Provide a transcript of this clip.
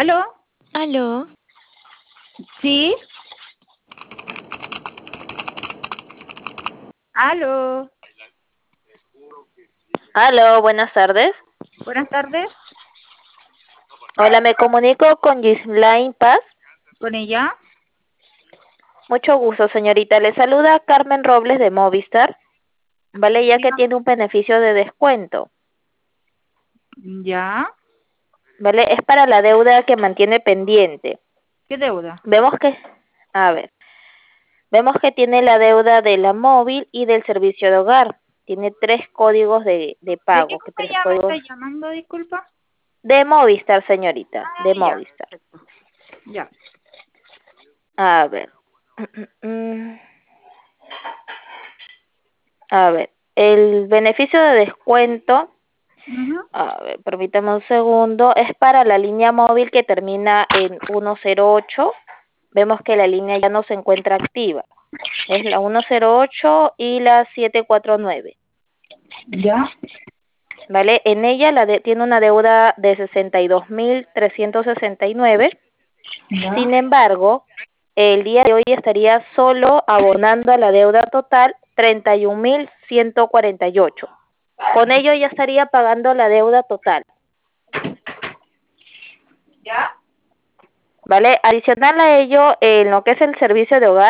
¿Aló? Aló, ¿Sí? ¿Aló? Aló, buenas tardes. Buenas tardes. Hola, me comunico con Gislain Paz. ¿Con ella? Mucho gusto, señorita. Le saluda Carmen Robles de Movistar. Vale, ya que Dígame. tiene un beneficio de descuento. ¿Ya? Vale, es para la deuda que mantiene pendiente. ¿Qué deuda? Vemos que, a ver, vemos que tiene la deuda de la móvil y del servicio de hogar. Tiene tres códigos de ¿De qué pago, que tres compañía me está códigos llamando, disculpa? de Movistar, señorita, Ah, de ya, Movistar. perfecto. Ya. A ver. A ver, el beneficio de descuento, Ujú. a ver, permítame un segundo, es para la línea móvil que termina en 108. Vemos que la línea ya no se encuentra activa. Es la 108 y la 749. ¿Ya? ¿Vale? En ella tiene una deuda de 62.369. ¿Ya? Sin embargo, el día de hoy estaría solo abonando a la deuda total 31.148. Con ello ya estaría pagando la deuda total, ¿Ya? ¿vale? Adicional a ello, en lo que es el servicio de hogar,